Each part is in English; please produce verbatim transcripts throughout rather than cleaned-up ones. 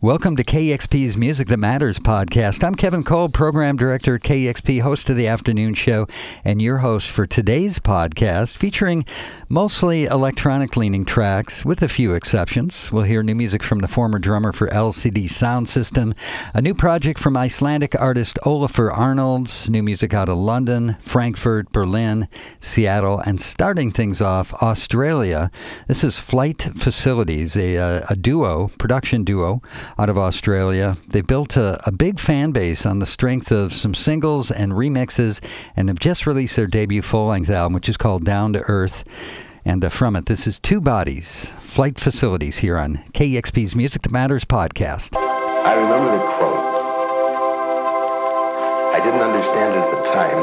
Welcome to K X P's Music That Matters podcast. I'm Kevin Cole, Program Director at K X P, host of the afternoon show, and your host for today's podcast, featuring mostly electronic-leaning tracks, with a few exceptions. We'll hear new music from the former drummer for L C D Sound System, a new project from Icelandic artist Olafur Arnalds, new music out of London, Frankfurt, Berlin, Seattle, and starting things off, Australia. This is Flight Facilities, a, a, a duo, production duo, out of Australia. They built a, a big fan base on the strength of some singles and remixes, and have just released their debut full-length album, which is called Down to Earth. And uh, from it, this is Two Bodies, Flight Facilities, here on K X P's Music That Matters podcast. I remember the quote. I didn't understand it at the time.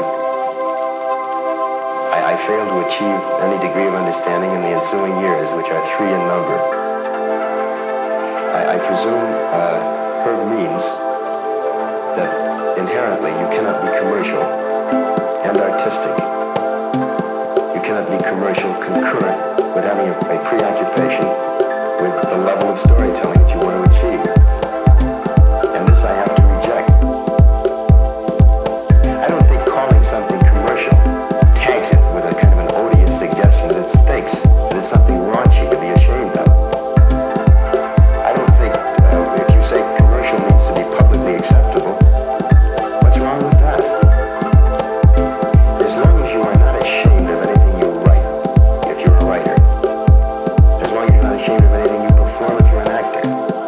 I, I failed to achieve any degree of understanding in the ensuing years, which are three in number. I, I presume uh, her means that inherently you cannot be commercial and artistic. You cannot be commercial concurrent with having a, a preoccupation with the level of storytelling that you want to achieve. And this I have to reject. I don't think calling something commercial tags it with a kind of an odious suggestion that it stinks, that it's something raunchy to be ashamed of. As long as you're not ashamed of anything you perform if you're an actor.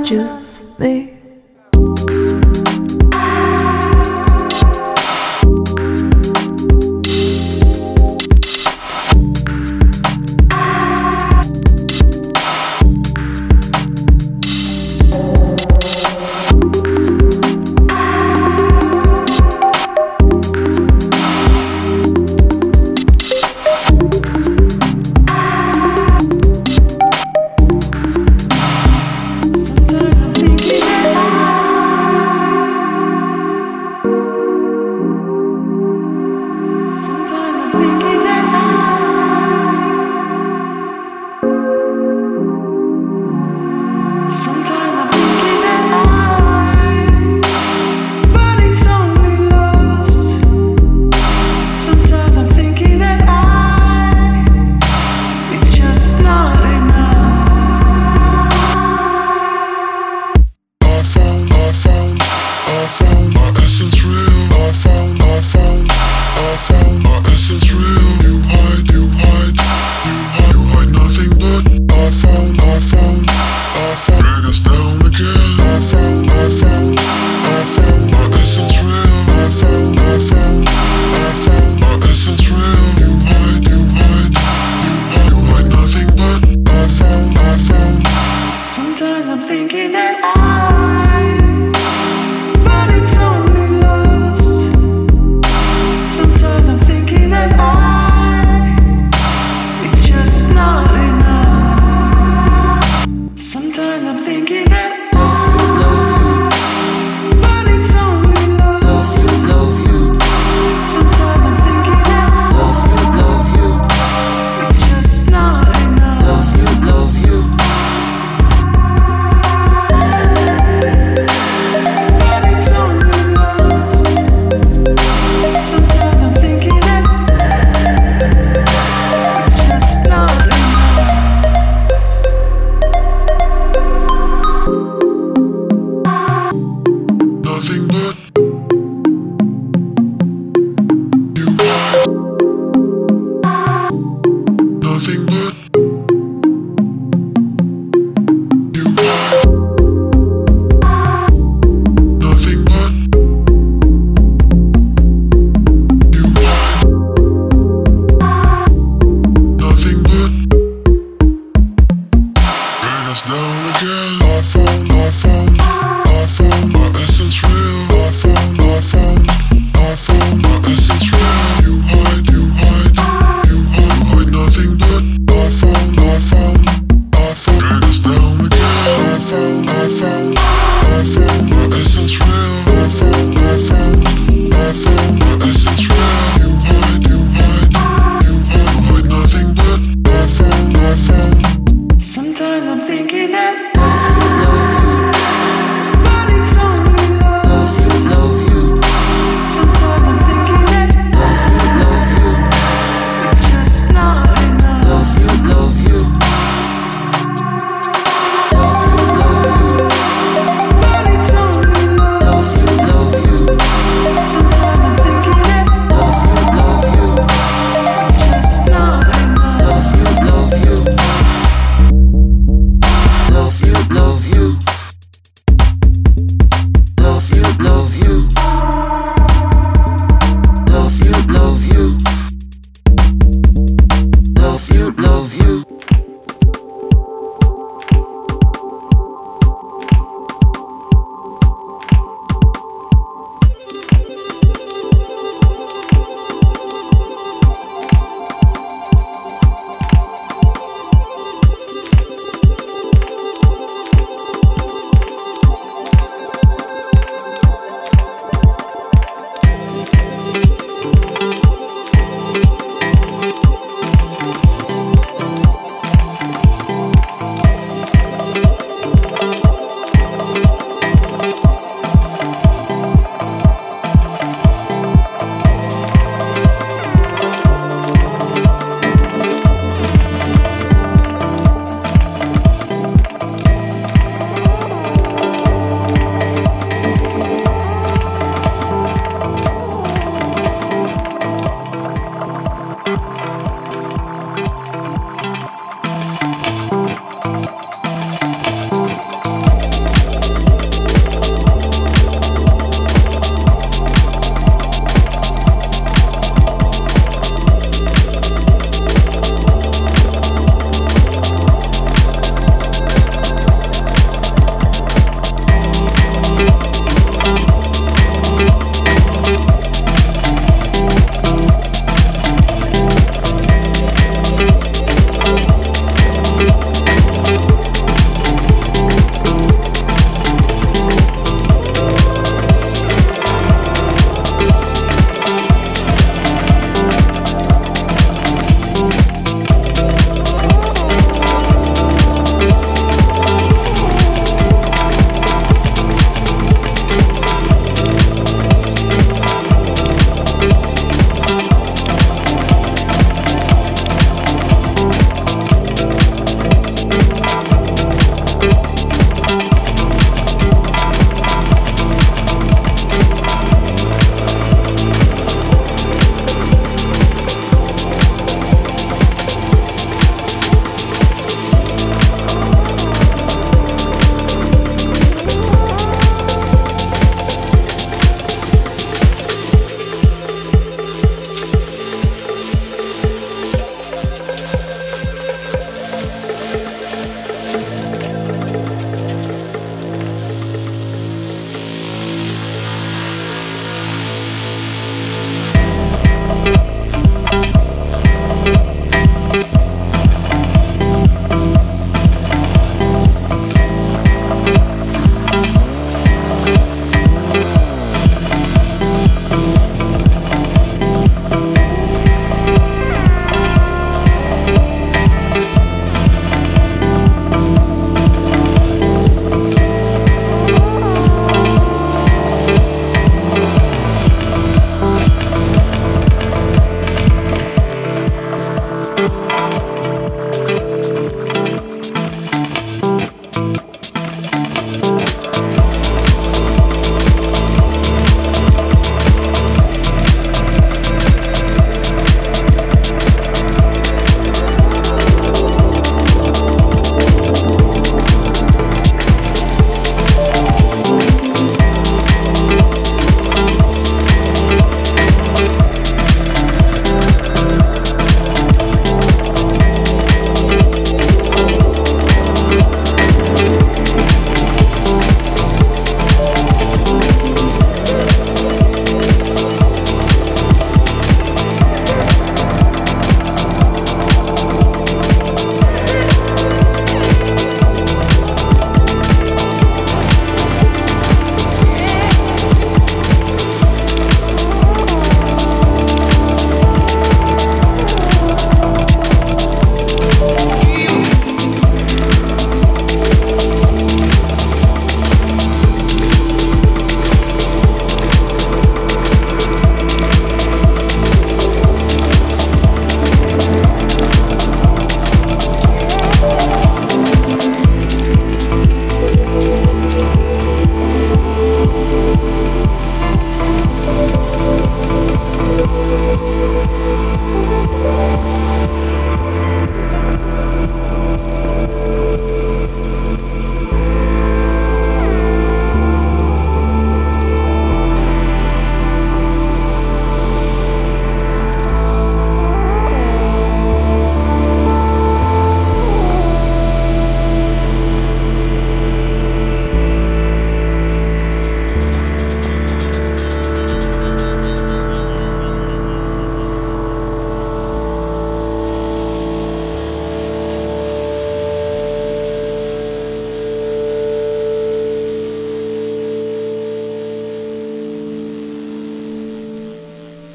inside you, me. Sometimes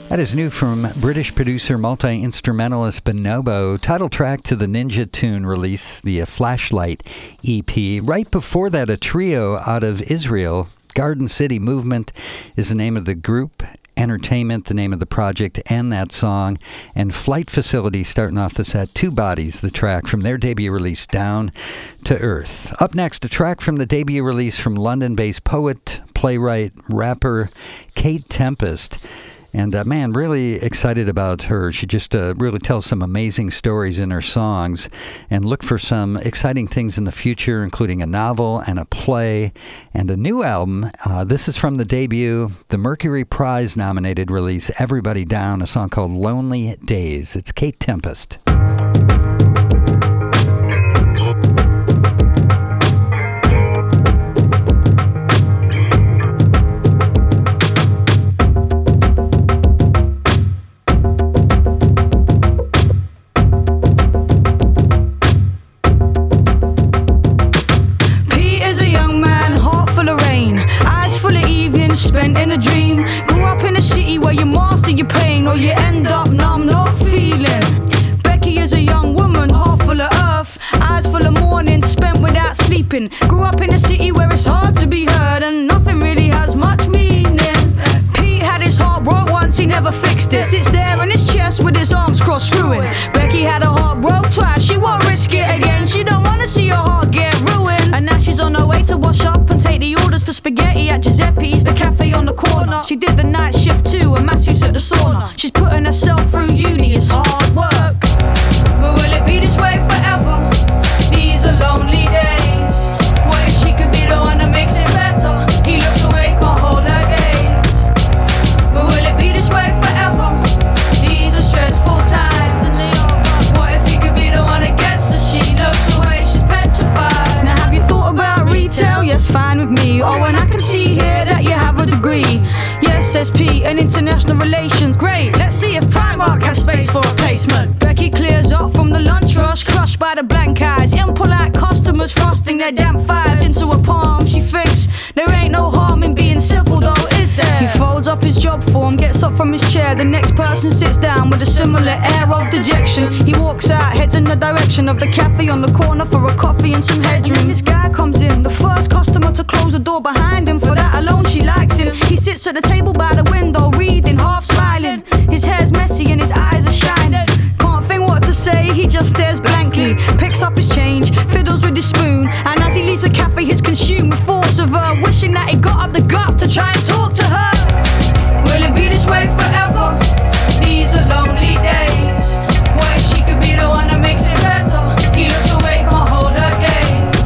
That is new from British producer, multi-instrumentalist Bonobo, title track to the Ninja Tune release, the Flashlight E P. Right before that, a trio out of Israel, Garden City Movement is the name of the group, Entertainment, the name of the project, and that song, and Flight Facility starting off the set, Two Bodies, the track from their debut release, Down to Earth. Up next, a track from the debut release from London-based poet, playwright, rapper Kate Tempest. And, uh, man, really excited about her. She just uh, really tells some amazing stories in her songs. And look for some exciting things in the future, including a novel and a play and a new album. Uh, this is from the debut, the Mercury Prize-nominated release, Everybody Down, a song called Lonely Days. It's Kate Tempest. Spent in a dream, grew up in a city where you master your pain or you end up numb, not feeling. Becky is a young woman, heart full of earth, eyes full of morning, spent without sleeping. Grew up in a city where it's hard to be heard and nothing really has much meaning. Pete had his heart broke once, he never fixed it. Sits there in his chest with his arms crossed through it. Becky had her heart broke twice, she won't risk it again. She don't wanna see her heart get ruined. And now she's on her way to wash up and take the orders for spaghetti at Giuseppe's, the cafe on the corner. She did the night shift too, and masseuse at the sauna. She's putting herself through uni, it's hard work. But will it be this way forever? These are lonely days. What if she could be the one that makes it better? He looks away, can't hold her gaze. But will it be this way forever? These are stressful times. What if he could be the one that gets her? She looks away, she's petrified. Now have you thought about retail? Yes, fine with me. Oh, and I can see here that you have a degree. Yes, S P and international relations. Great, let's see if Primark has space for a placement. Becky clears up from the lunch rush, crushed by the blank eyes. Impolite customers thrusting their damp fives into her palm. She thinks there ain't no harm in being civil though, is there? He folds up his job form, gets up from his chair. The next person sits down with a similar air of dejection. He walks out, heads in the direction of the cafe on the corner for a coffee and some headroom. This guy comes in, the first customer to close the door behind him. For that alone she likes him. He sits at the table by the window, reading, half smiling. His hair's messy and his eyes are shining. Can't think what to say, he just stares blankly. Picks up his change, fiddles with his spoon, and as he leaves the cafe he's consumed with thoughts of her, wishing that he got up the guts to try and talk to her. Will it be this way forever? These are lonely days. What if she could be the one that makes it better? He looks away, can't hold her gaze.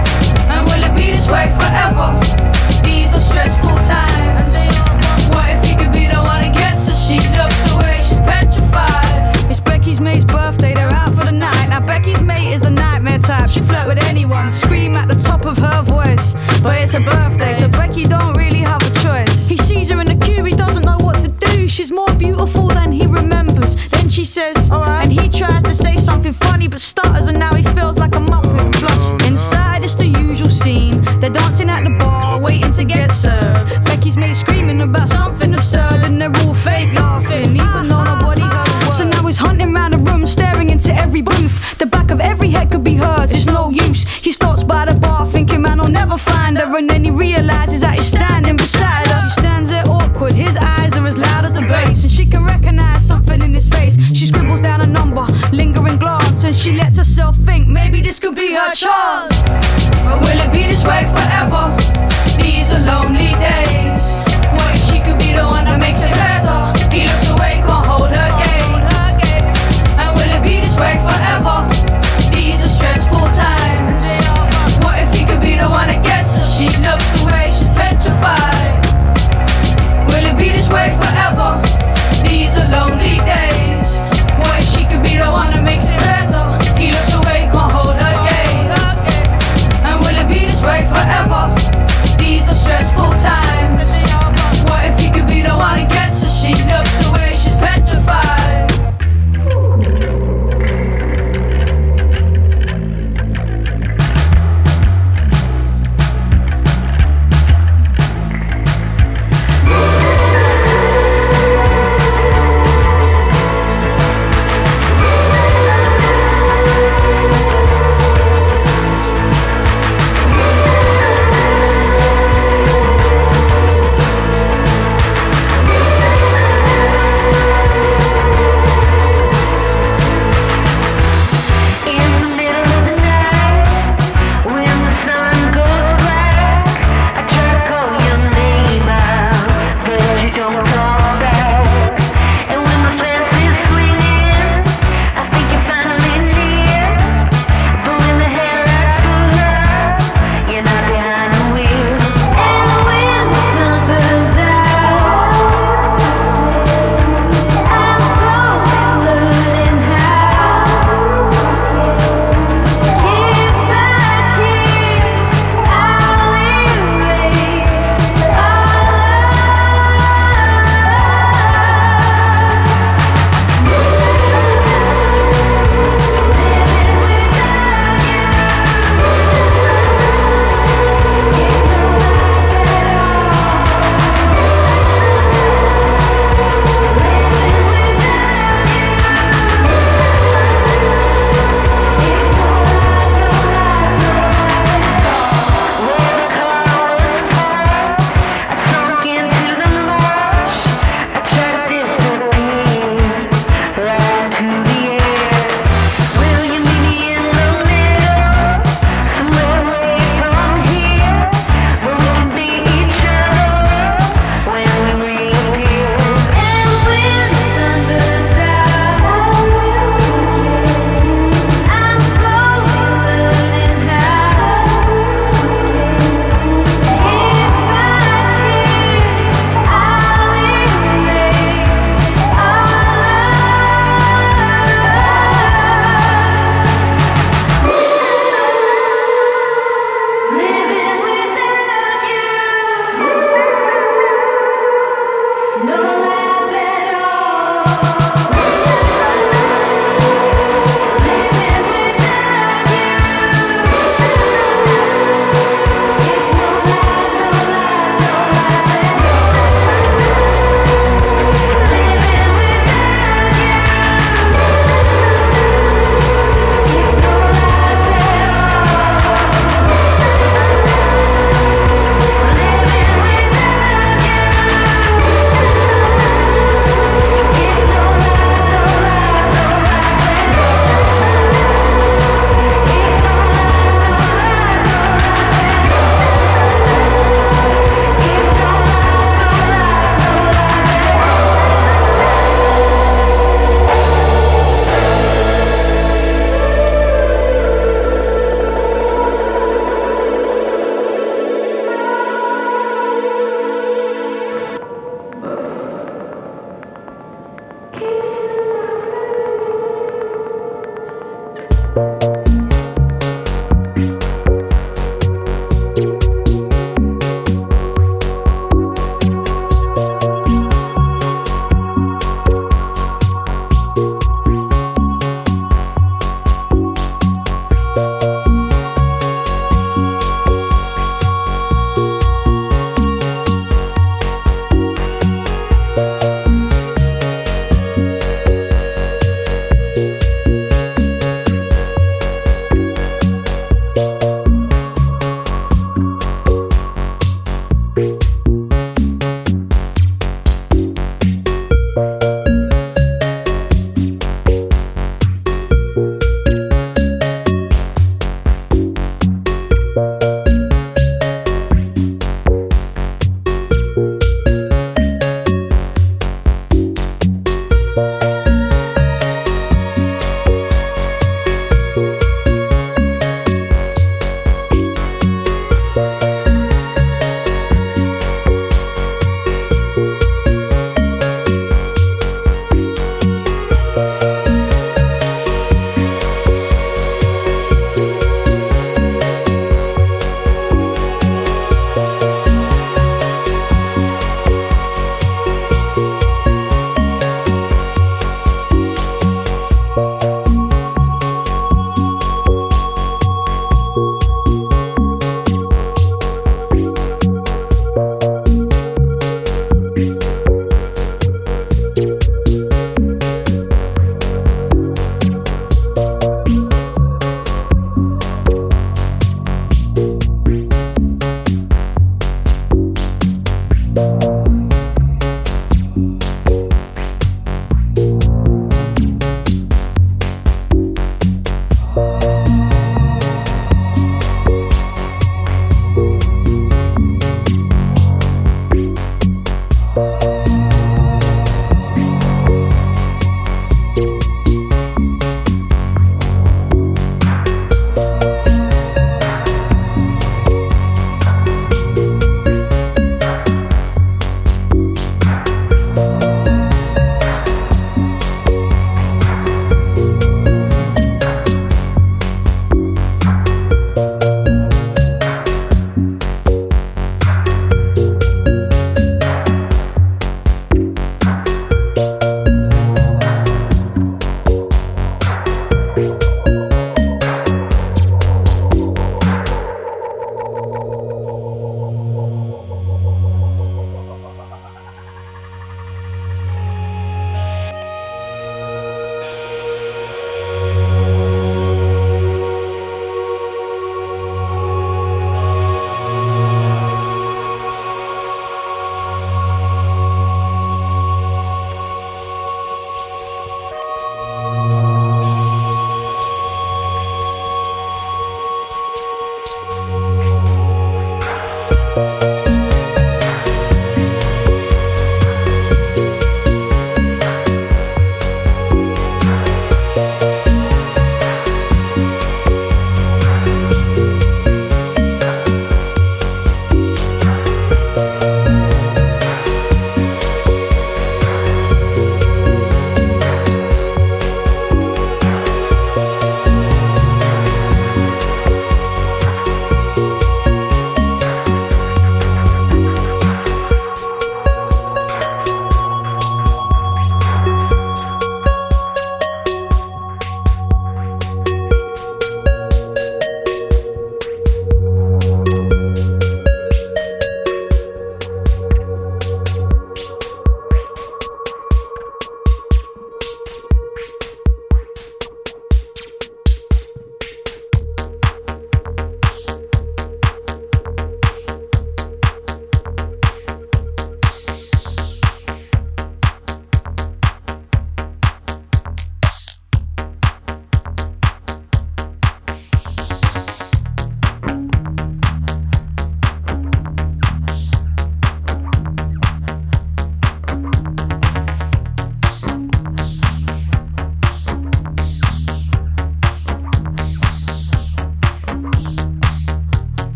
And will it be this way forever? These are stressful times. What if he could be the one that gets her? She looks away, she's petrified. It's Becky's mate's birthday, they're out for the night. Now Becky's mate is a nightmare type. She flirt with anyone, scream at the top of her voice. But it's her birthday, so Becky don't really have a choice. He sees her in the queue, he doesn't know what to do. She's more beautiful than he remembers. Then she says, alright, and he tries to say something funny but stutters, and now he feels like a muppet. Flush. Inside it's the usual scene. They're dancing at the bar, waiting to get served. Becky's mate screaming about something absurd, and they're all fake laughing, even though nobody heard a word. So now he's hunting around the room, staring into every booth. The back of every head could be hers, it's no use. He stops by the bar thinking, man, I'll never find her. And then he realizes that he's standing beside her. She stands there awkward, his eyes are as loud as the bass, and she can recognize something in his face. She scribbles down a number, lingering glance, and she lets herself think, maybe this could be her chance. But will it be this way forever? These are lonely days. What if she could be the one that makes it better? He looks away, can't hold her gaze. And will it be this way forever? These are stressful times. What if he could be the one that gets her? She looks away, she's petrified. Will it be this way forever? These are lonely days. What if she could be the one that makes it better? He looks away, can't hold her gaze. And will it be this way forever? These are stressful times. What if he could be the one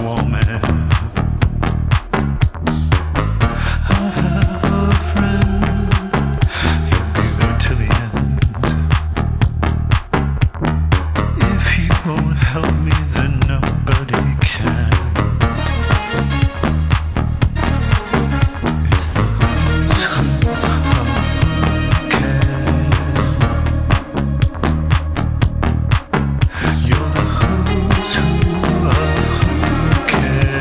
You're the who's who of who cares.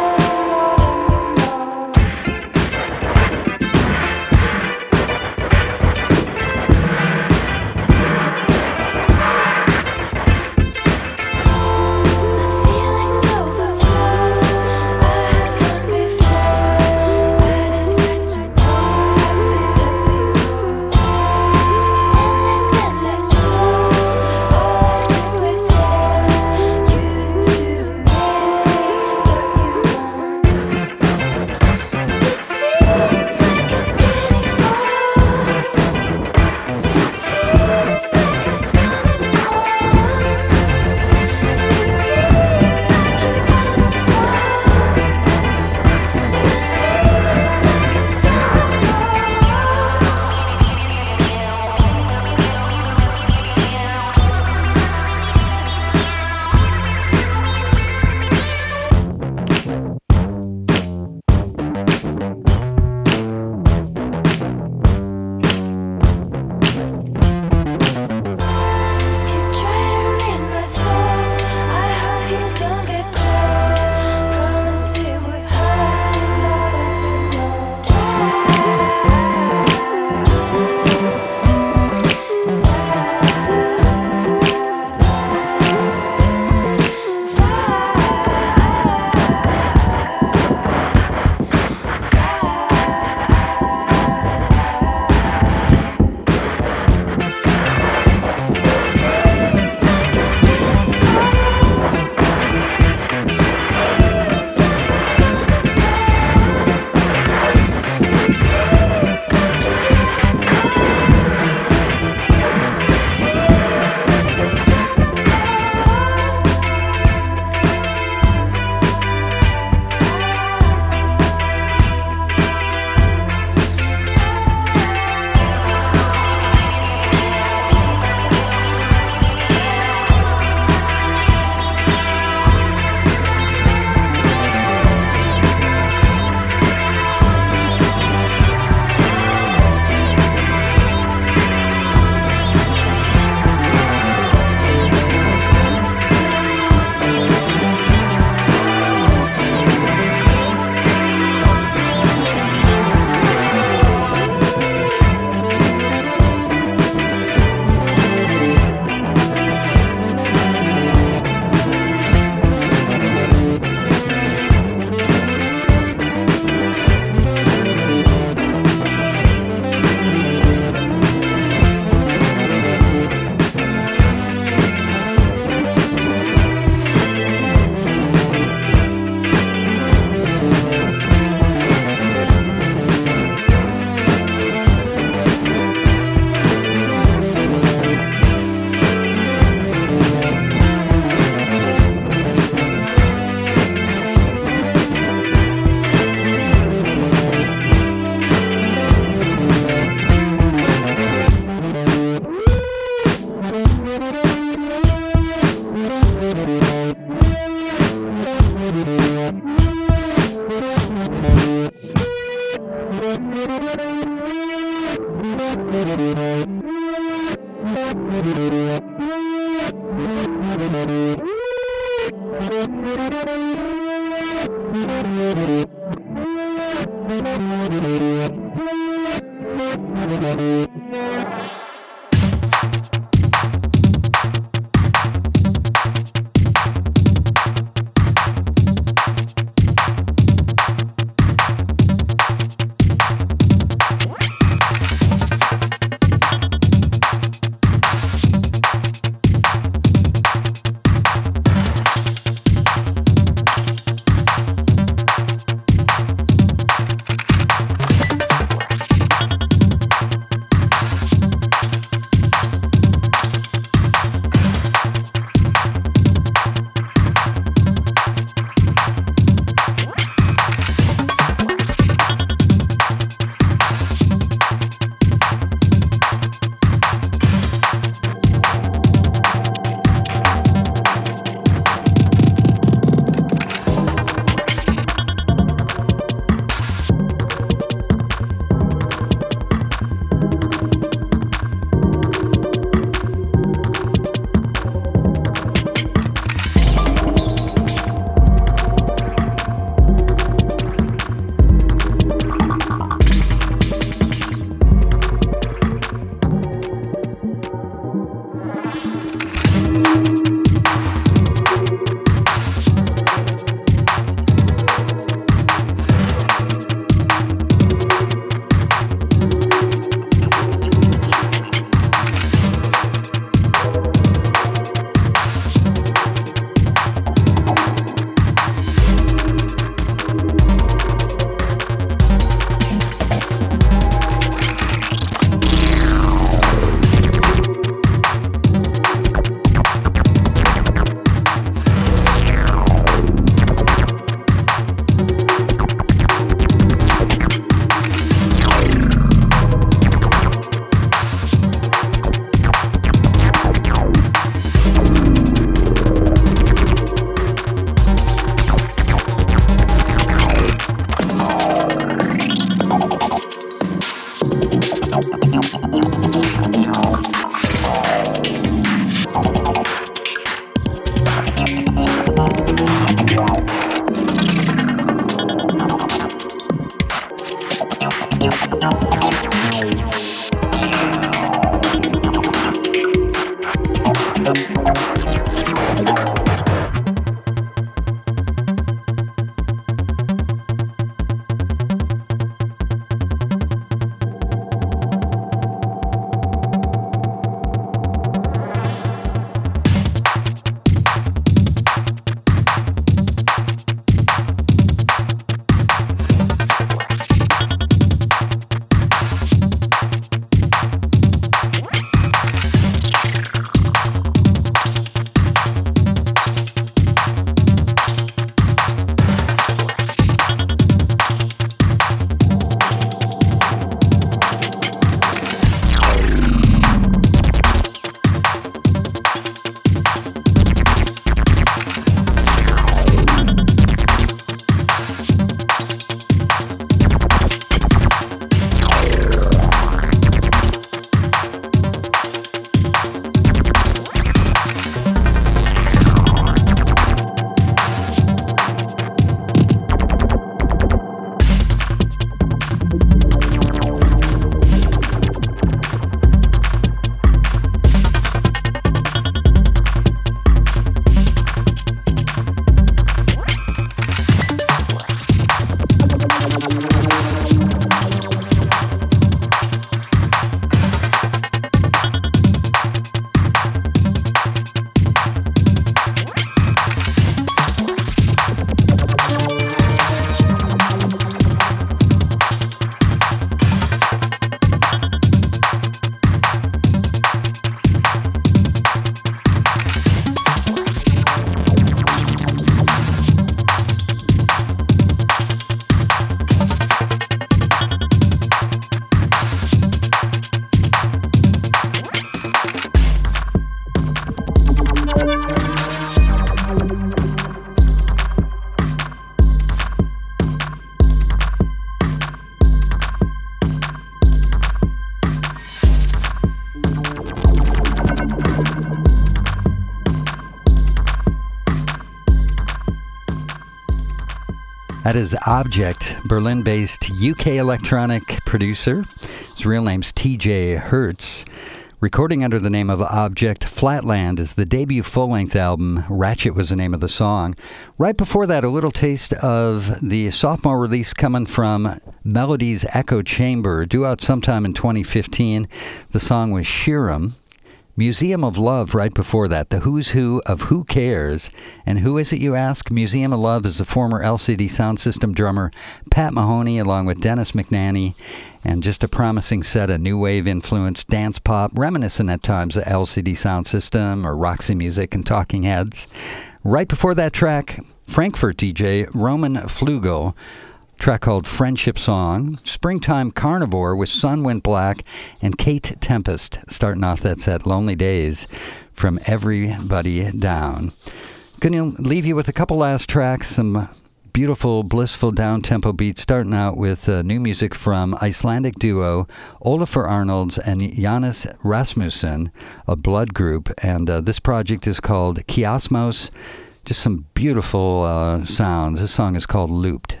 That is Object, Berlin-based U K electronic producer. His real name's T J Hertz. Recording under the name of Object, Flatland is the debut full-length album. Ratchet was the name of the song. Right before that, a little taste of the sophomore release coming from Melody's Echo Chamber, due out sometime in twenty fifteen. The song was Shiram. Museum of Love right before that, the who's who of Who Cares. And who is it, you ask? Museum of Love is the former L C D Sound System drummer Pat Mahoney, along with Dennis McNaney, and just a promising set of new wave influenced dance pop, reminiscent at times of L C D Sound System or Roxy Music and Talking Heads. Right before that track, Frankfurt D J Roman Flugel, track called Friendship Song. Springtime Carnivore with Sun Went Black, and Kate Tempest starting off that set, Lonely Days from Everybody Down. Gonna leave you with a couple last tracks, some beautiful, blissful down-tempo beats, starting out with uh, new music from Icelandic duo Olafur Arnalds and Janus Rasmussen, a blood group, and uh, this project is called Kiasmos. Just some beautiful uh, sounds. This song is called Looped.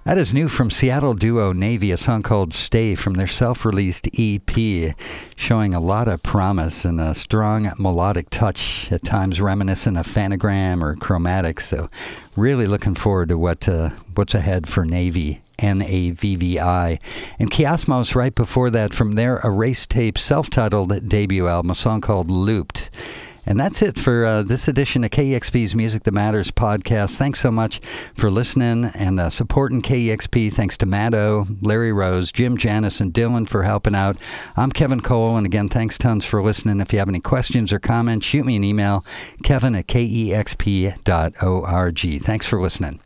That is new from Seattle duo Navy, a song called Stay from their self-released E P, showing a lot of promise and a strong melodic touch, at times reminiscent of Phonogram or Chromatic. So really looking forward to what uh, what's ahead for Navy. N A V V I. And Kiasmos right before that from their Erase Tape self-titled debut album, a song called Looped. And that's it for uh, this edition of K E X P's Music That Matters podcast. Thanks so much for listening and uh, supporting K E X P. Thanks to Matto, Larry Rose, Jim Janis, and Dylan for helping out. I'm Kevin Cole, and again, thanks tons for listening. If you have any questions or comments, shoot me an email, kevin at K E X P dot org. Thanks for listening.